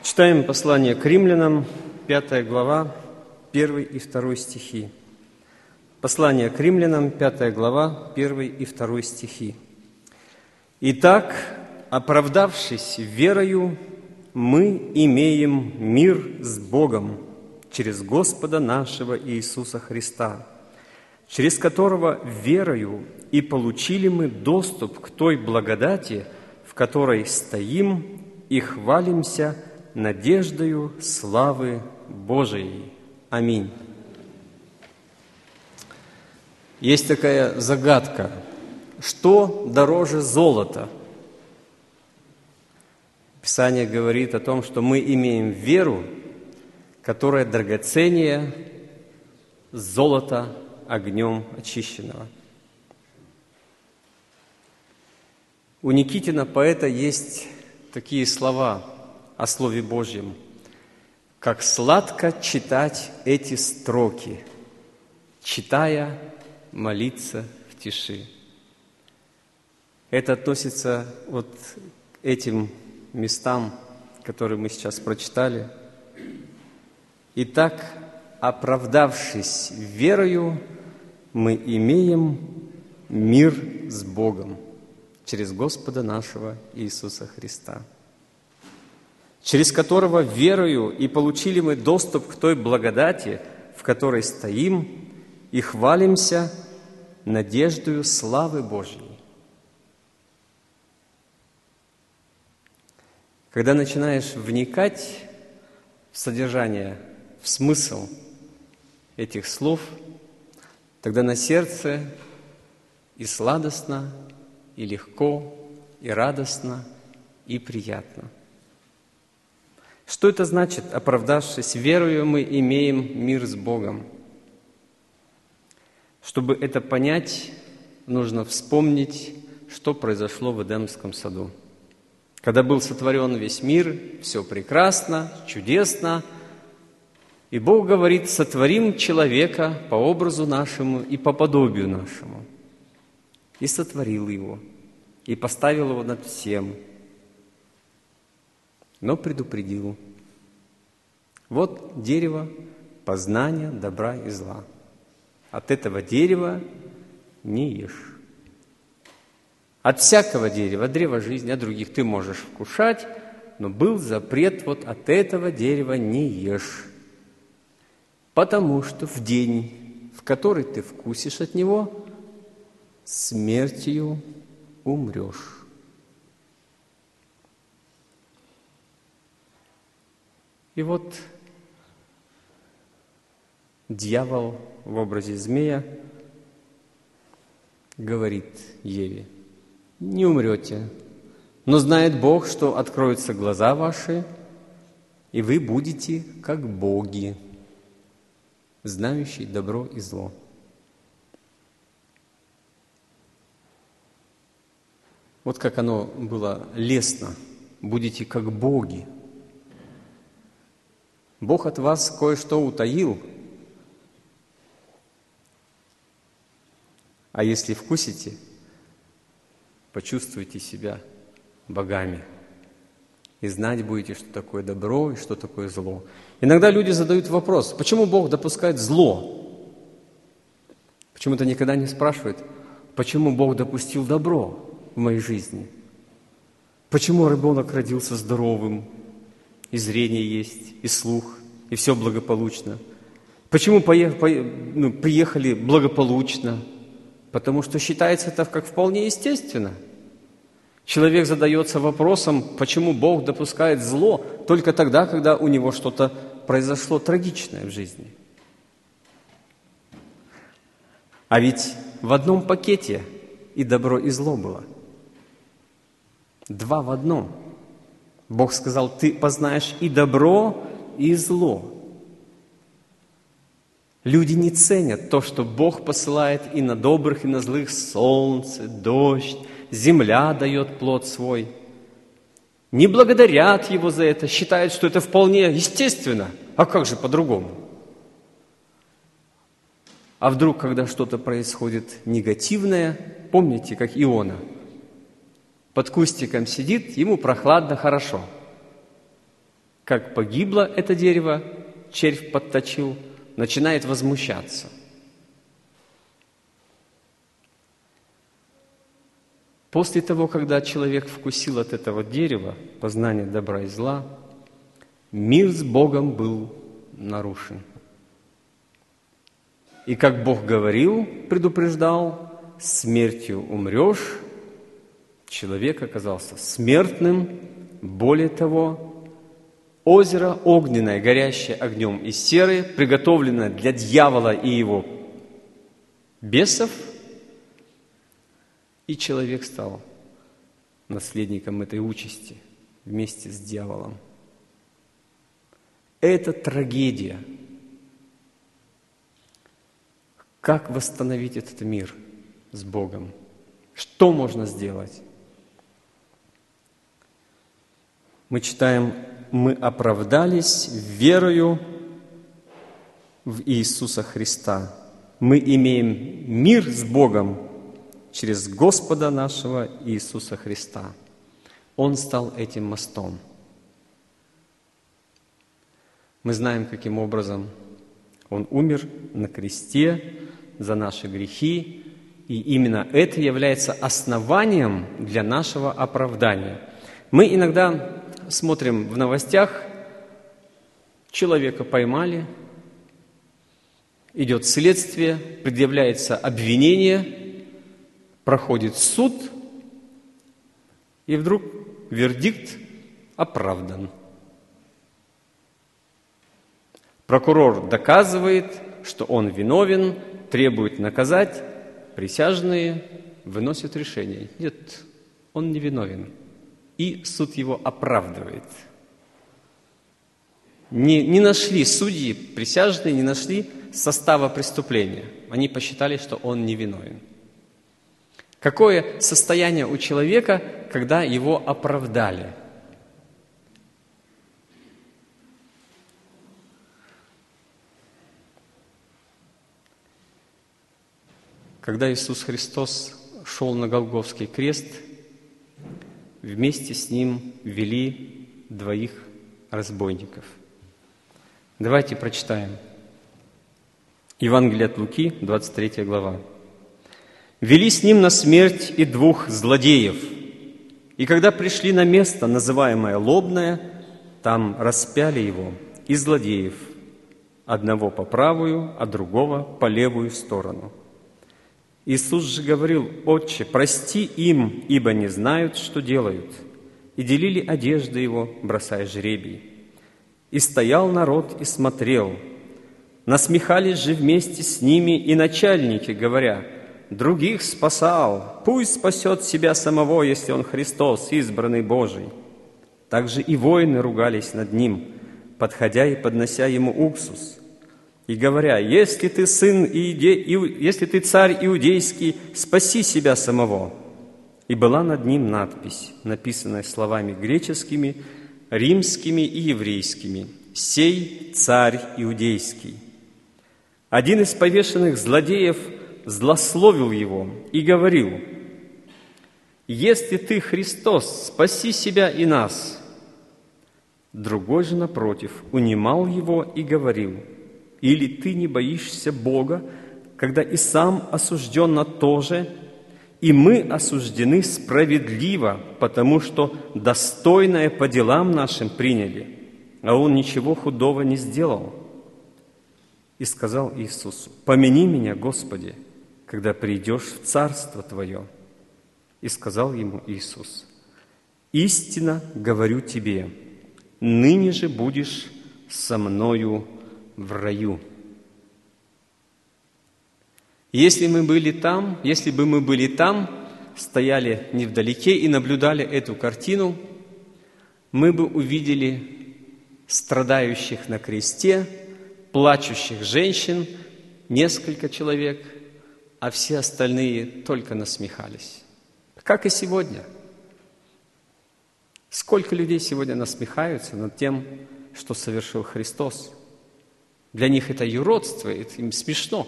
Читаем послание к римлянам, 5 глава, 1 и 2 стихи. Послание к римлянам, 5 глава, 1 и 2 стихи. «Итак, оправдавшись верою, мы имеем мир с Богом через Господа нашего Иисуса Христа, через которого верою и получили мы доступ к той благодати, в которой стоим и хвалимся надеждою славы Божией. Аминь». Есть такая загадка. Что дороже золота? Писание говорит о том, что мы имеем веру, которая драгоценнее золота огнем очищенного. У Никитина, поэта, есть такие слова о Слове Божьем. «Как сладко читать эти строки, читая, молиться в тиши». Это относится вот к этим местам, которые мы сейчас прочитали. «Итак, оправдавшись верою, мы имеем мир с Богом через Господа нашего Иисуса Христа, через которого верою и получили мы доступ к той благодати, в которой стоим и хвалимся надеждою славы Божьей». Когда начинаешь вникать в содержание, в смысл этих слов, тогда на сердце и сладостно, и легко, и радостно, и приятно. Что это значит? Оправдавшись верою, мы имеем мир с Богом. Чтобы это понять, нужно вспомнить, что произошло в Эдемском саду. Когда был сотворен весь мир, все прекрасно, чудесно, и Бог говорит: «Сотворим человека по образу нашему и по подобию нашему». И сотворил его, и поставил его над всем, но предупредил: вот дерево познания добра и зла. От этого дерева не ешь. От всякого дерева, от древа жизни, от других ты можешь вкушать, но был запрет: вот от этого дерева не ешь. Потому что в день, в который ты вкусишь от него, смертью умрешь. И вот дьявол в образе змея говорит Еве: не умрете, но знает Бог, что откроются глаза ваши, и вы будете как боги, знающие добро и зло. Вот как оно было лестно: будете как боги. Бог от вас кое-что утаил, а если вкусите, почувствуйте себя богами и знать будете, что такое добро и что такое зло. Иногда люди задают вопрос: почему Бог допускает зло? Почему-то никогда не спрашивают: почему Бог допустил добро в моей жизни? Почему ребенок родился здоровым, и зрение есть, и слух, и все благополучно? Почему приехали благополучно? Потому что считается это как вполне естественно. Человек задается вопросом, почему Бог допускает зло только тогда, когда у него что-то произошло трагичное в жизни. А ведь в одном пакете и добро, и зло было. Два в одном. Бог сказал: ты познаешь и добро, и зло. Люди не ценят то, что Бог посылает и на добрых, и на злых солнце, дождь, земля дает плод свой. Не благодарят Его за это, считают, что это вполне естественно. А как же по-другому? А вдруг, когда что-то происходит негативное, помните, как Иона, под кустиком сидит, ему прохладно, хорошо. как погибло это дерево, червь подточил, начинает возмущаться. После того, когда человек вкусил от этого дерева познание добра и зла, мир с Богом был нарушен. И как Бог говорил, предупреждал, смертью умрешь, человек оказался смертным. Более того, озеро огненное, горящее огнем и серой, приготовленное для дьявола и его бесов, и человек стал наследником этой участи вместе с дьяволом. Это трагедия. Как восстановить этот мир с Богом? Что можно сделать? Мы читаем: «Мы оправдались верою в Иисуса Христа. Мы имеем мир с Богом через Господа нашего Иисуса Христа». Он стал этим мостом. Мы знаем, каким образом Он умер на кресте за наши грехи, и именно это является основанием для нашего оправдания. Мы иногда смотрим в новостях, человека поймали, идет следствие, предъявляется обвинение, проходит суд, и вдруг вердикт оправдан. Прокурор доказывает, что он виновен, требует наказать, присяжные выносят решение. Нет, он не виновен. И суд его оправдывает. Не нашли судьи, присяжные не нашли состава преступления. Они посчитали, что он невиновен. Какое состояние у человека, когда его оправдали? Когда Иисус Христос шел на Голгофский крест, вместе с Ним вели двоих разбойников. Давайте прочитаем. Евангелие от Луки, 23 глава. «Вели с Ним на смерть и двух злодеев. И когда пришли на место, называемое Лобное, там распяли Его и злодеев, одного по правую, а другого по левую сторону. Иисус же говорил: Отче, прости им, ибо не знают, что делают. И делили одежды Его, бросая жребий. И стоял народ и смотрел. Насмехались же вместе с ними и начальники, говоря: других спасал, пусть спасет себя самого, если он Христос, избранный Божий. Также и воины ругались над Ним, подходя и поднося Ему уксус, и говоря: если ты если ты царь иудейский, спаси себя самого. И была над Ним надпись, написанная словами греческими, римскими и еврейскими: «Сей царь иудейский». Один из повешенных злодеев злословил Его и говорил: «Если ты Христос, спаси себя и нас». Другой же, напротив, унимал Его и говорил: «Или ты не боишься Бога, когда и сам осужден на то же, и мы осуждены справедливо, потому что достойное по делам нашим приняли, а он ничего худого не сделал». И сказал Иисусу: «Помяни меня, Господи, когда придешь в Царство Твое». И сказал ему Иисус: «Истинно говорю тебе, ныне же будешь со Мною в раю». Если бы мы были там, стояли невдалеке и наблюдали эту картину, мы бы увидели страдающих на кресте, плачущих женщин, несколько человек, а все остальные только насмехались. Как и сегодня. Сколько людей сегодня насмехаются над тем, что совершил Христос. Для них это юродство, это им смешно.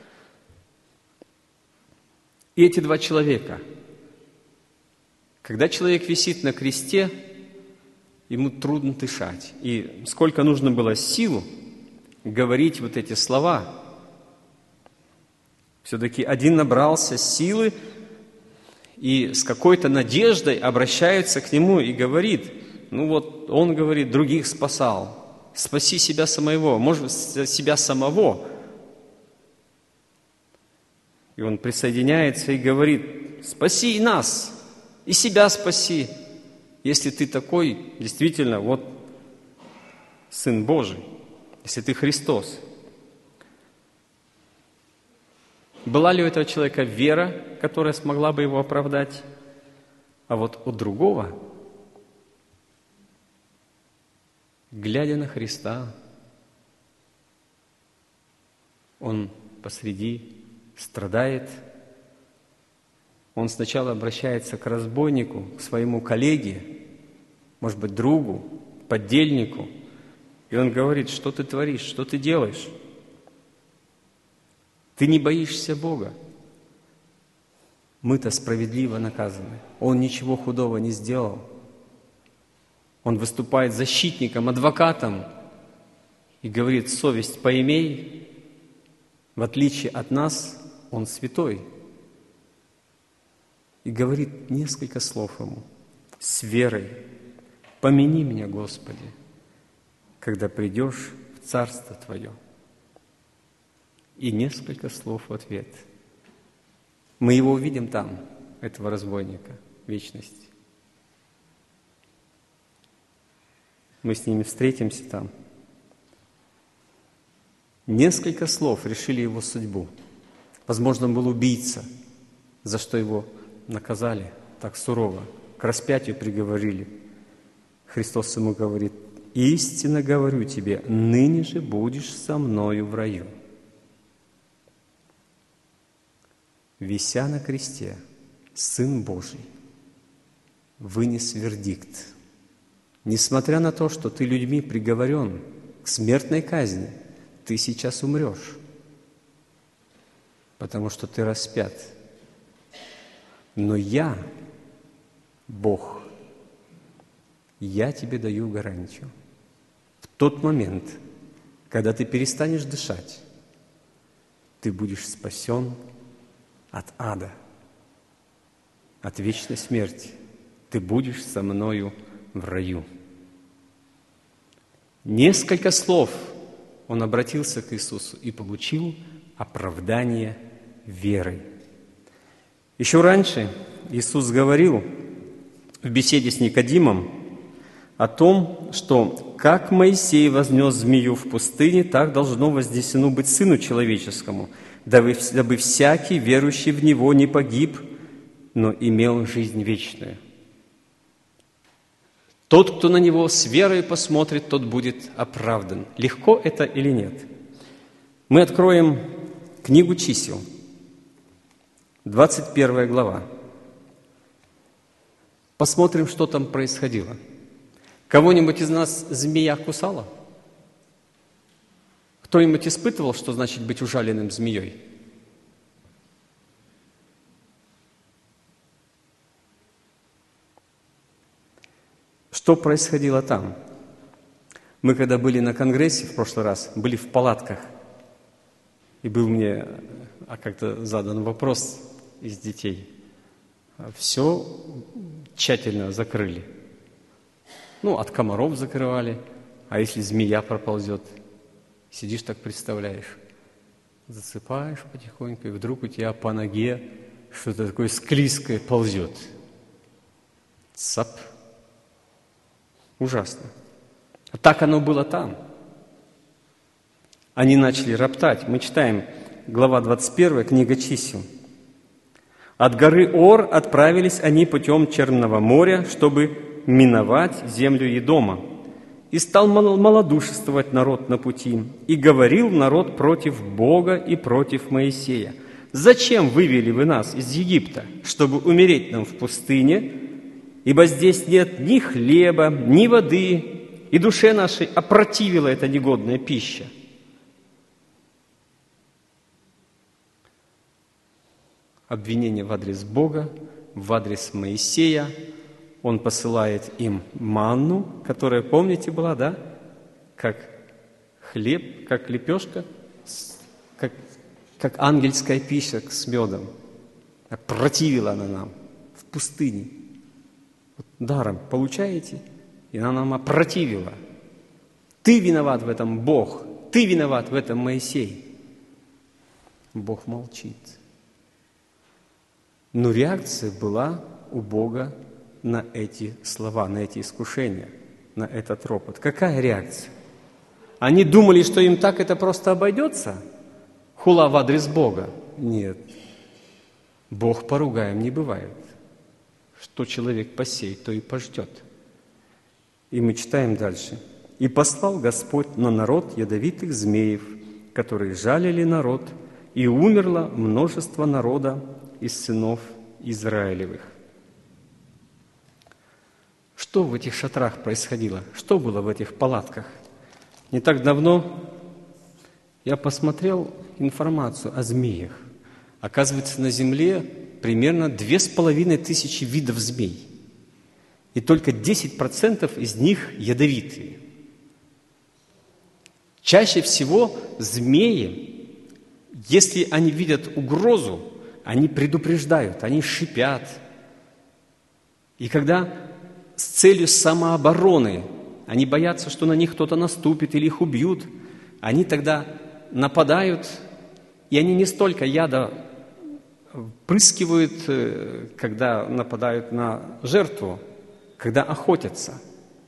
И эти два человека, когда человек висит на кресте, ему трудно дышать. И сколько нужно было сил говорить вот эти слова. Все-таки один набрался силы и с какой-то надеждой обращается к нему и говорит, ну вот он говорит, других спасал, спаси себя самого, может, себя самого. И он присоединяется и говорит, спаси и нас, и себя спаси, если ты такой, действительно, вот, Сын Божий, если ты Христос. Была ли у этого человека вера, которая смогла бы его оправдать? А вот у другого, глядя на Христа, он посреди страдает. Он сначала обращается к разбойнику, к своему коллеге, может быть, другу, поддельнику, и он говорит, что ты творишь, что ты делаешь? Ты не боишься Бога. Мы-то справедливо наказаны. Он ничего худого не сделал. Он выступает защитником, адвокатом и говорит, совесть поимей. В отличие от нас, он святой. И говорит несколько слов ему с верой. Помяни меня, Господи, когда придешь в Царство Твое. И несколько слов в ответ. Мы его увидим там, этого разбойника, в вечности. Мы с ними встретимся там. Несколько слов решили его судьбу. Возможно, он был убийца, за что его наказали так сурово, к распятию приговорили. Христос ему говорит, «Истинно говорю тебе, ныне же будешь со мною в раю». Вися на кресте, Сын Божий вынес вердикт. Несмотря на то, что ты людьми приговорен к смертной казни, ты сейчас умрешь, потому что ты распят. Но я, Бог, я тебе даю гарантию. В тот момент, когда ты перестанешь дышать, ты будешь спасен от ада, от вечной смерти. Ты будешь со мною в раю. Несколько слов он обратился к Иисусу и получил оправдание верой. Еще раньше Иисус говорил в беседе с Никодимом о том, что как Моисей вознес змею в пустыне, так должно вознесено быть Сыну Человеческому, дабы всякий, верующий в Него, не погиб, но имел жизнь вечную. Тот, кто на Него с верой посмотрит, тот будет оправдан. Легко это или нет? Мы откроем книгу чисел, 21 глава. Посмотрим, что там происходило. Кого-нибудь из нас змея кусала? Кто-нибудь испытывал, что значит быть ужаленным змеей? Что происходило там? Мы, когда были на конгрессе в прошлый раз, были в палатках, и был мне как-то задан вопрос из детей. Все тщательно закрыли. От комаров закрывали, а если змея проползет? Сидишь так, представляешь, засыпаешь потихоньку, и вдруг у тебя по ноге что-то такое склизкое ползет. Цап! Ужасно. А так оно было там. Они начали роптать. Мы читаем, глава 21, книга чисел. «От горы Ор отправились они путем Черного моря, чтобы миновать землю Едома. И стал малодушествовать народ на пути, и говорил народ против Бога и против Моисея. Зачем вывели вы нас из Египта, чтобы умереть нам в пустыне? Ибо здесь нет ни хлеба, ни воды, и душе нашей опротивила эта негодная пища». Обвинение в адрес Бога, в адрес Моисея, Он посылает им манну, которая, помните, была, да? Как хлеб, как лепешка, как ангельская пища с медом. Противила она нам в пустыне. Вот даром получаете, и она нам опротивила. Ты виноват в этом, Бог. Ты виноват в этом, Моисей. Бог молчит. Но реакция была у Бога на эти слова, на эти искушения, на этот ропот. Какая реакция? Они думали, что им так это просто обойдется? Хула в адрес Бога? Нет. Бог поругаем не бывает. Что человек посеет, то и пождет. И мы читаем дальше. «И послал Господь на народ ядовитых змеев, которые жалили народ, и умерло множество народа из сынов Израилевых». Что в этих шатрах происходило? Что было в этих палатках? Не так давно я посмотрел информацию о змеях. Оказывается, на Земле примерно 2500 видов змей. И только 10% из них ядовитые. Чаще всего змеи, если они видят угрозу, они предупреждают, они шипят. И когда с целью самообороны они боятся, что на них кто-то наступит или их убьют, они тогда нападают, и они не столько яда впрыскивают, когда нападают на жертву, когда охотятся.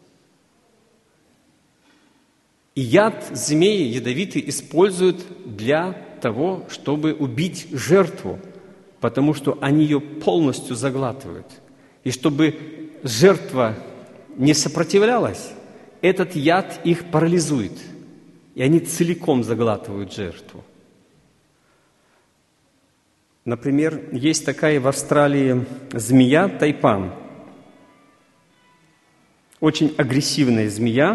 И яд змеи ядовитый используют для того, чтобы убить жертву, потому что они ее полностью заглатывают. И чтобы жертва не сопротивлялась, этот яд их парализует, и они целиком заглатывают жертву. Например, есть такая в Австралии змея тайпан. Очень агрессивная змея.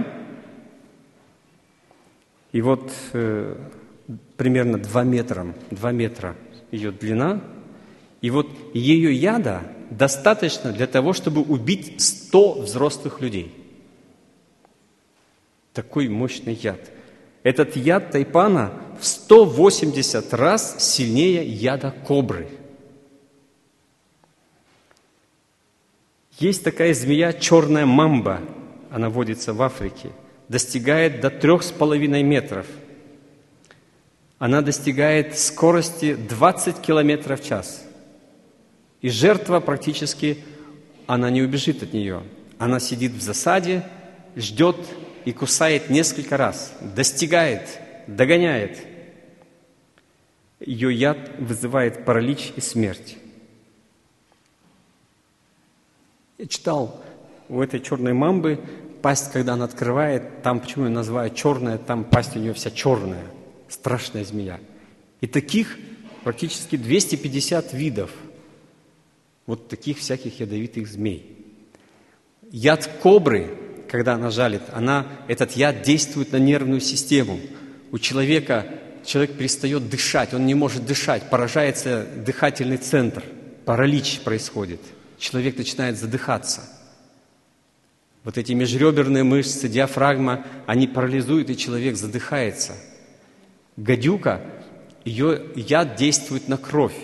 И вот примерно 2 метра ее длина. И вот ее яда достаточно для того, чтобы убить 100 взрослых людей. Такой мощный яд. Этот яд тайпана в 180 раз сильнее яда кобры. Есть такая змея черная мамба, она водится в Африке, достигает до 3,5 метров. Она достигает скорости 20 километров в час. И жертва практически, она не убежит от нее. Она сидит в засаде, ждет и кусает несколько раз, достигает, догоняет. Ее яд вызывает паралич и смерть. Я читал, у этой черной мамбы пасть, когда она открывает, там, почему ее называют черная, там пасть у нее вся черная, страшная змея. И таких практически 250 видов вот таких всяких ядовитых змей. Яд кобры, когда она жалит, этот яд действует на нервную систему. У человек перестает дышать, он не может дышать, поражается дыхательный центр, паралич происходит, человек начинает задыхаться. Вот эти межреберные мышцы, диафрагма, они парализуют, и человек задыхается. Гадюка, ее яд действует на кровь.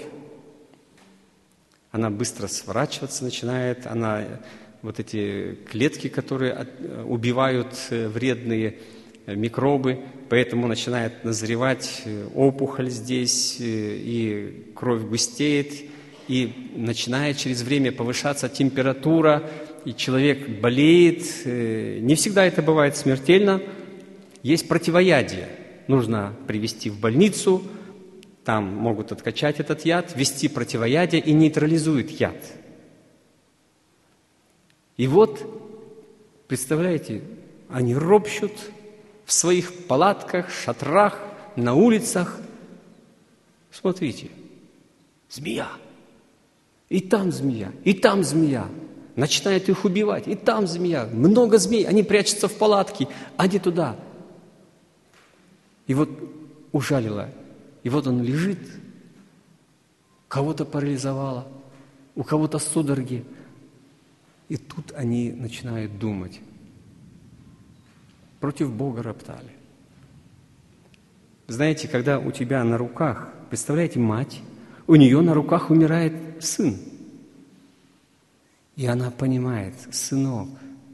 Она быстро сворачиваться начинает, вот эти клетки, которые убивают вредные микробы, поэтому начинает назревать опухоль здесь, и кровь густеет, и начинает через время повышаться температура, и человек болеет. Не всегда это бывает смертельно. Есть противоядие. Нужно привезти в больницу, там могут откачать этот яд, ввести противоядие и нейтрализует яд. И вот, представляете, они ропщут в своих палатках, шатрах, на улицах. Смотрите, змея. И там змея, и там змея. Начинают их убивать, и там змея. Много змей, они прячутся в палатки, они туда. И вот ужалила. И вот он лежит, кого-то парализовало, у кого-то судороги. И тут они начинают думать. Против Бога роптали. Знаете, когда у тебя на руках, представляете, мать, у нее на руках умирает сын. И она понимает: сынок,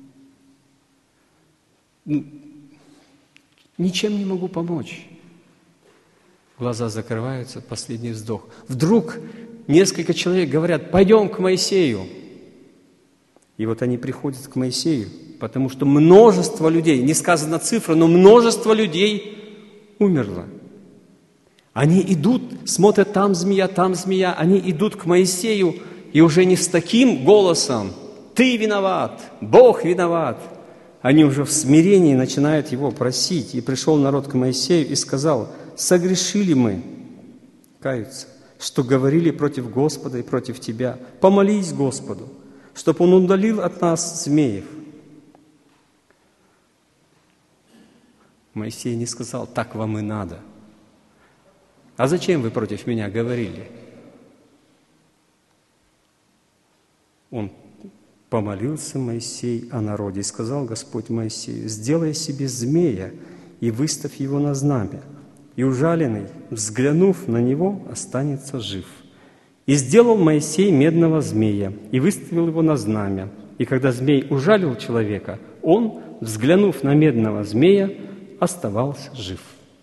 ничем не могу помочь. Глаза закрываются, последний вздох. Вдруг несколько человек говорят: пойдем к Моисею. И вот они приходят к Моисею, потому что множество людей, не сказана цифра, но множество людей умерло. Они идут, смотрят, там змея, они идут к Моисею, и уже не с таким голосом: «Ты виноват, Бог виноват». Они уже в смирении начинают его просить. И пришел народ к Моисею и сказал: «Согрешили мы, каются, что говорили против Господа и против Тебя. Помолись Господу, чтобы Он удалил от нас змеев». Моисей не сказал: «Так вам и надо». «А зачем вы против меня говорили?» Он помолился, Моисей, о народе, и сказал Господь Моисею: «Сделай себе змея и выставь его на знамя, и ужаленный, взглянув на него, останется жив». И сделал Моисей медного змея и выставил его на знамя. И когда змей ужалил человека, он, взглянув на медного змея, оставался жив.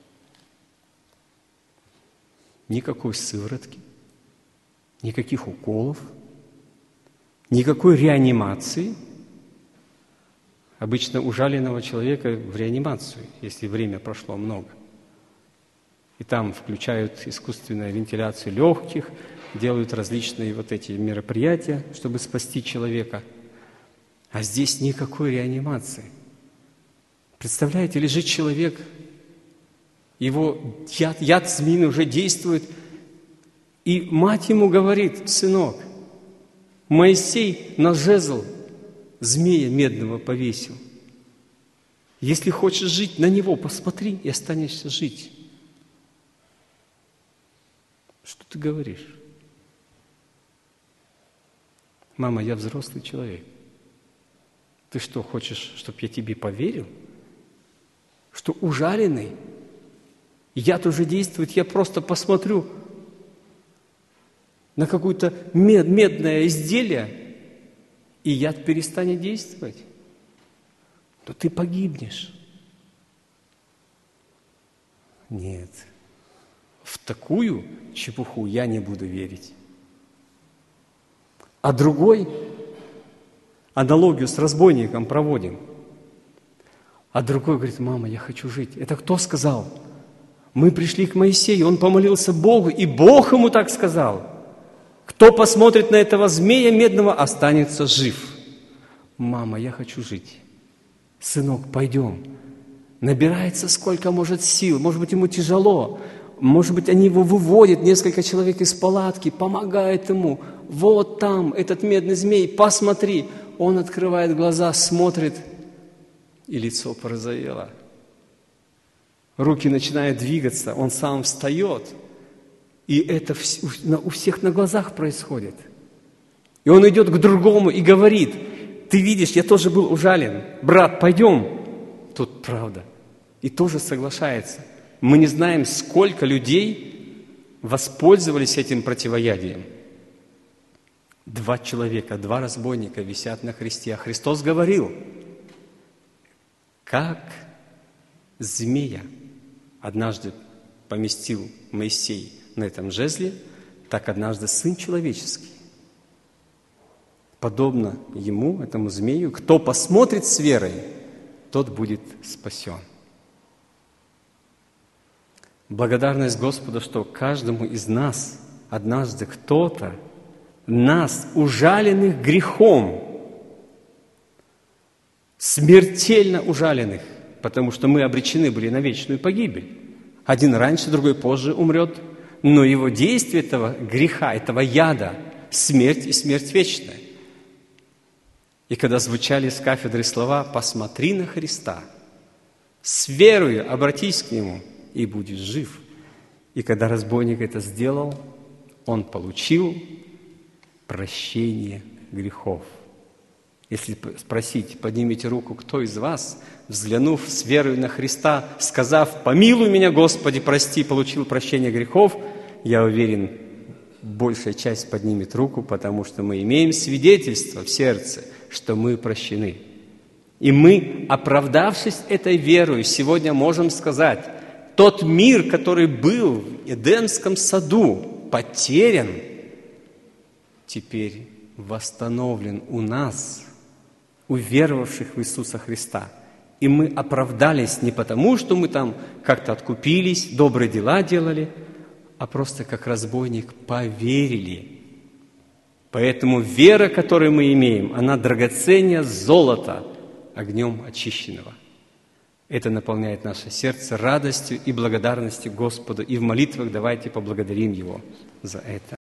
Никакой сыворотки, никаких уколов, никакой реанимации. Обычно ужаленного человека в реанимацию, если время прошло много. И там включают искусственную вентиляцию легких, делают различные вот эти мероприятия, чтобы спасти человека. А здесь никакой реанимации. Представляете, лежит человек, его яд змеиный уже действует, и мать ему говорит: «Сынок, Моисей на жезл змея медного повесил. Если хочешь жить, на него посмотри, и останешься жить». Что ты говоришь? Мама, я взрослый человек. Ты что, хочешь, чтобы я тебе поверил? Что ужаленный, яд уже действует, я просто посмотрю на какое-то медное изделие, и яд перестанет действовать, то ты погибнешь. Нет, в такую чепуху я не буду верить. А другой аналогию с разбойником проводим. А другой говорит: «Мама, я хочу жить». Это кто сказал? Мы пришли к Моисею, он помолился Богу, и Бог ему так сказал: «Кто посмотрит на этого змея медного, останется жив». Мама, я хочу жить. Сынок, пойдем. Набирается сколько может сил, может быть, ему тяжело, может быть, они его выводят, несколько человек из палатки, помогают ему. Вот там этот медный змей, посмотри. Он открывает глаза, смотрит, и лицо порозовело. Руки начинают двигаться, он сам встает. И это у всех на глазах происходит. И он идет к другому и говорит: «Ты видишь, я тоже был ужален. Брат, пойдем». Тут правда. И тоже соглашается. Мы не знаем, сколько людей воспользовались этим противоядием. 2 человека, 2 разбойника висят на кресте. А Христос говорил: как змея однажды поместил Моисей на этом жезле, так однажды Сын Человеческий. Подобно ему, этому змею, кто посмотрит с верой, тот будет спасен. Благодарность Господу, что каждому из нас однажды кто-то, нас, ужаленных грехом, смертельно ужаленных, потому что мы обречены были на вечную погибель. Один раньше, другой позже умрет, но его действие этого греха, этого яда, смерть и смерть вечная. И когда звучали с кафедры слова «Посмотри на Христа», с верою обратись к Нему, и будешь жив. И когда разбойник это сделал, он получил прощение грехов. Если спросить, поднимите руку, кто из вас, взглянув с верой на Христа, сказав: «Помилуй меня, Господи, прости», получил прощение грехов, я уверен, большая часть поднимет руку, потому что мы имеем свидетельство в сердце, что мы прощены. И мы, оправдавшись этой верою, сегодня можем сказать: тот мир, который был в Эдемском саду, потерян, теперь восстановлен у нас, уверовавших в Иисуса Христа. И мы оправдались не потому, что мы там как-то откупились, добрые дела делали, а просто как разбойник поверили. Поэтому вера, которую мы имеем, она драгоценнее золота, огнем очищенного. Это наполняет наше сердце радостью и благодарностью Господу. И в молитвах давайте поблагодарим Его за это.